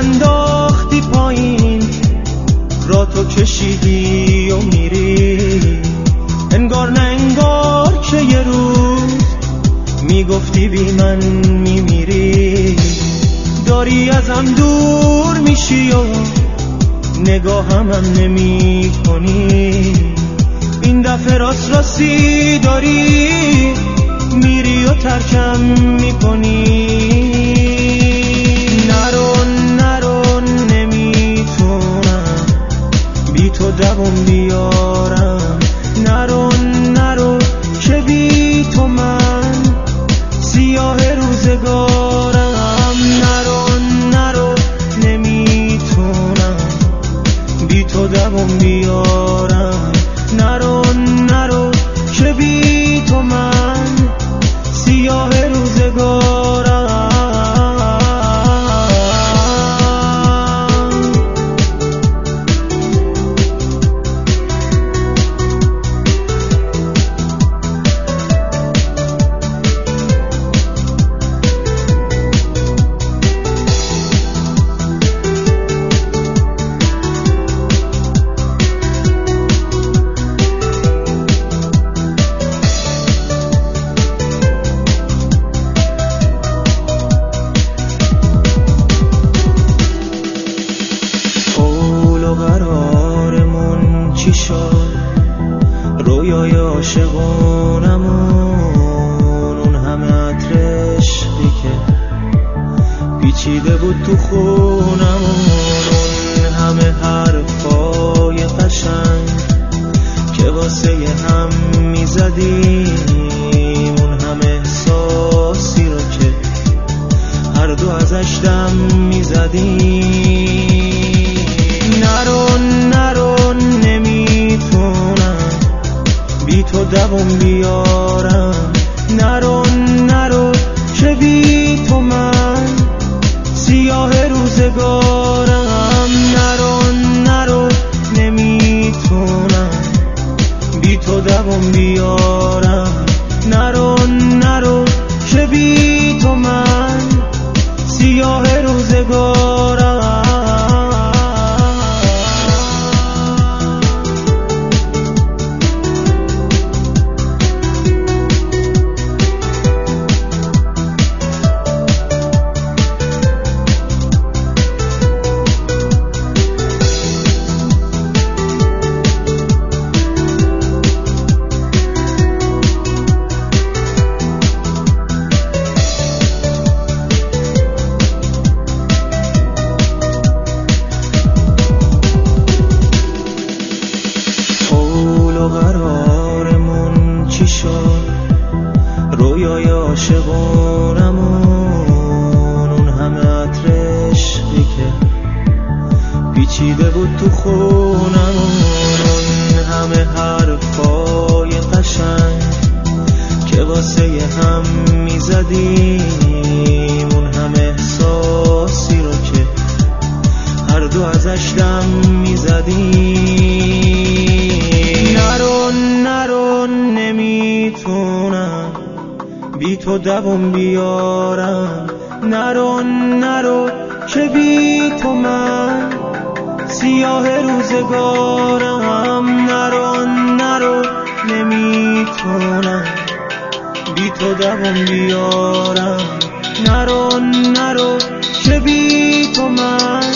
انداختی پایین، را تو کشیدی و میری، انگار نه انگار که یه روز میگفتی بی من میمیری. داری ازم دور میشی و نگاهم نمی کنی، این دفعه راست راستی داری میری و ترکم میکنی. نرو نمیتونم بی تو دوام بیارم، نرو که بی تو من سیاه روزگارم. نرو نمیتونم بی تو دوام بیارم، نرو که بی تو من سیاه روزگارم. قرارمون چی شد؟ رویای عاشقونمون، اون همه عطر عشقی که پیچیده بود تو خونمون، اون همه حرفای قشنگ که واسه هم میزدیم، اون همه احساسی رو که هر دو ازش دم میزدیم. نرو نمیتونم بی تو دوام بیارم، نرو که بی تو من سیاه روزگارم. نرو نمیتونم بی تو دوام بیارم، نرو که بی تو من سیاه روزگارم. قرارمون چی شد؟ رویای عاشقونمون، اون همه عطر عشقی که پیچیده بود تو خونمون، اون همه حرفای قشنگ که واسه هم میزدیم، اون همه احساسی رو که هر دو ازش دم میزدیم. نرو نمیتونم بی تو دوام بیارم، نرو که بی تو من سیاه روزگارم. نرو نمیتونم بی تو دوام بیارم، نرو که بی تو من